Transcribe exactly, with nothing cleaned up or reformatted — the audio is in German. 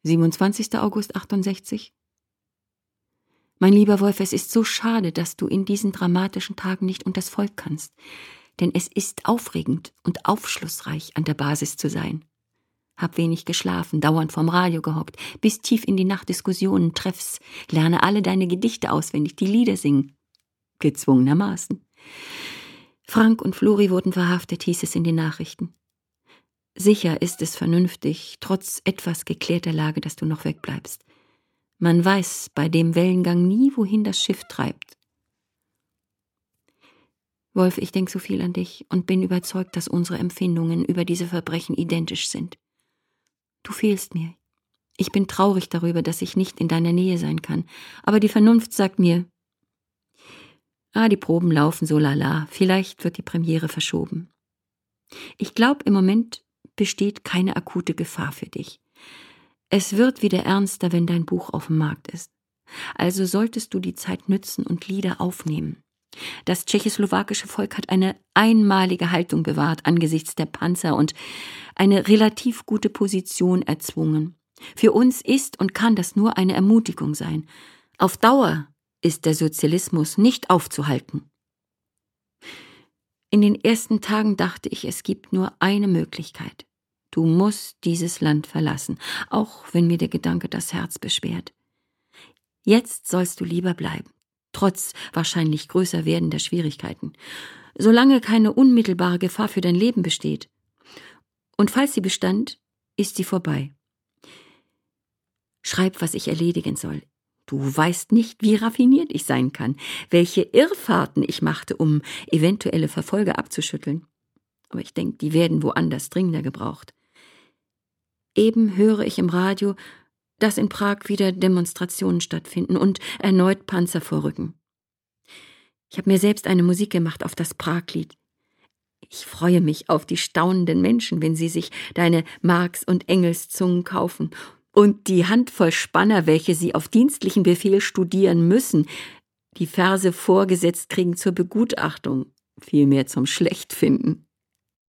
siebenundzwanzigster August achtundsechzig. Mein lieber Wolf, es ist so schade, dass du in diesen dramatischen Tagen nicht unters Volk kannst, denn es ist aufregend und aufschlussreich, an der Basis zu sein. Hab wenig geschlafen, dauernd vorm Radio gehockt, bis tief in die Nacht Diskussionen, Treffs, lerne alle deine Gedichte auswendig, die Lieder singen. Gezwungenermaßen. Frank und Flori wurden verhaftet, hieß es in den Nachrichten. Sicher ist es vernünftig, trotz etwas geklärter Lage, dass du noch wegbleibst. Man weiß bei dem Wellengang nie, wohin das Schiff treibt. Wolf, ich denke so viel an dich und bin überzeugt, dass unsere Empfindungen über diese Verbrechen identisch sind. Du fehlst mir. Ich bin traurig darüber, dass ich nicht in deiner Nähe sein kann, aber die Vernunft sagt mir, ah, die Proben laufen so lala, vielleicht wird die Premiere verschoben. Ich glaube, im Moment besteht keine akute Gefahr für dich. Es wird wieder ernster, wenn dein Buch auf dem Markt ist. Also solltest du die Zeit nützen und Lieder aufnehmen. Das tschechoslowakische Volk hat eine einmalige Haltung bewahrt angesichts der Panzer und eine relativ gute Position erzwungen. Für uns ist und kann das nur eine Ermutigung sein. Auf Dauer ist der Sozialismus nicht aufzuhalten. In den ersten Tagen dachte ich, es gibt nur eine Möglichkeit. Du musst dieses Land verlassen, auch wenn mir der Gedanke das Herz beschwert. Jetzt sollst du lieber bleiben, trotz wahrscheinlich größer werdender Schwierigkeiten, solange keine unmittelbare Gefahr für dein Leben besteht. Und falls sie bestand, ist sie vorbei. Schreib, was ich erledigen soll. Du weißt nicht, wie raffiniert ich sein kann, welche Irrfahrten ich machte, um eventuelle Verfolger abzuschütteln. Aber ich denke, die werden woanders dringender gebraucht. Eben höre ich im Radio, dass in Prag wieder Demonstrationen stattfinden und erneut Panzer vorrücken. Ich habe mir selbst eine Musik gemacht auf das Prag-Lied. Ich freue mich auf die staunenden Menschen, wenn sie sich deine Marx- und Engels-Zungen kaufen und die Handvoll Spanner, welche sie auf dienstlichen Befehl studieren müssen, die Verse vorgesetzt kriegen zur Begutachtung, vielmehr zum Schlechtfinden.